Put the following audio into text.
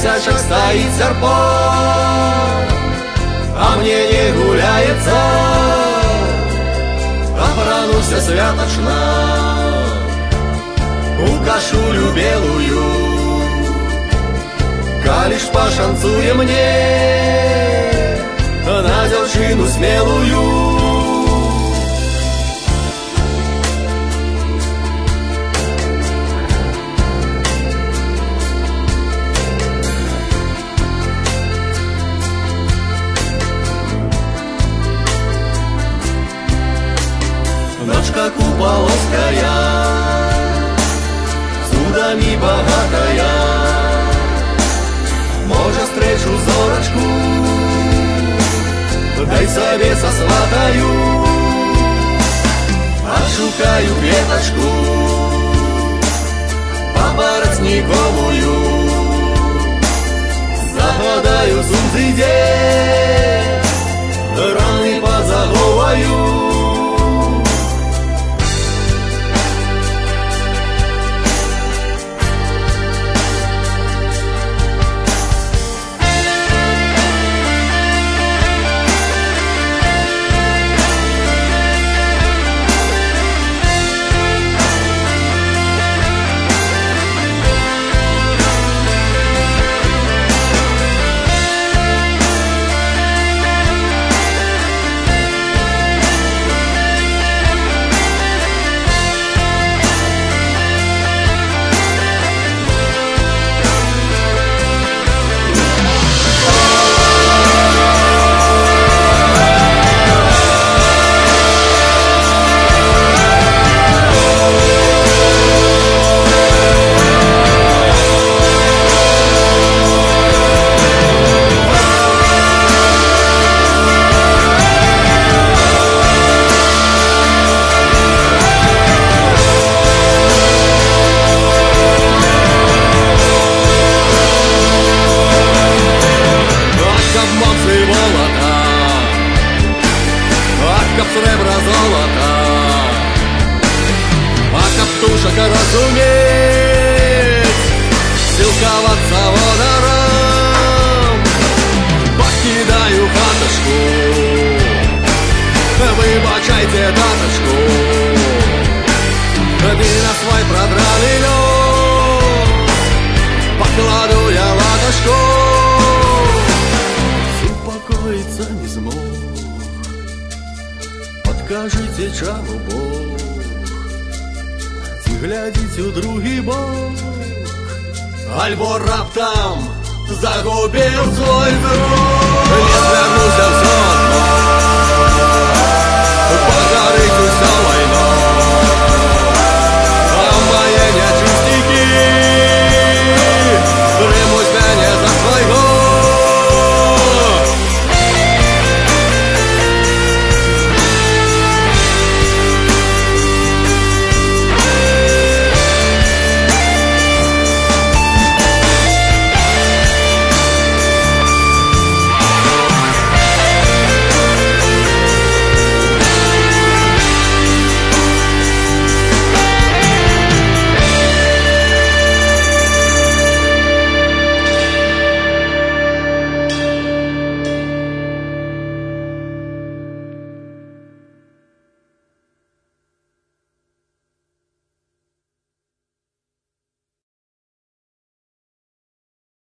месячак стоит серпо, а мне не гуляется. Апрануся святочна у кашулю белую, калі ж пашанцуе мне на дзяўчыну смелую. Ночка куполовская, судами богатая, может, встречу зорочку, дай себе сосватаю, отшукаю клеточку папоротниковую, загадаю сунзиде, раны позаговаю. Сребра золота, а каптушек разуметь, силковаться водором. Покидаю хаточку, выбачайте даточку, ты на свой продраный лед покладу я ладошку. Упокоиться не смог, кажыце, чаму Бог, ці глядзіць у другі бок, альбо раптам загубіў свой зрок. Не звярнуся в сон,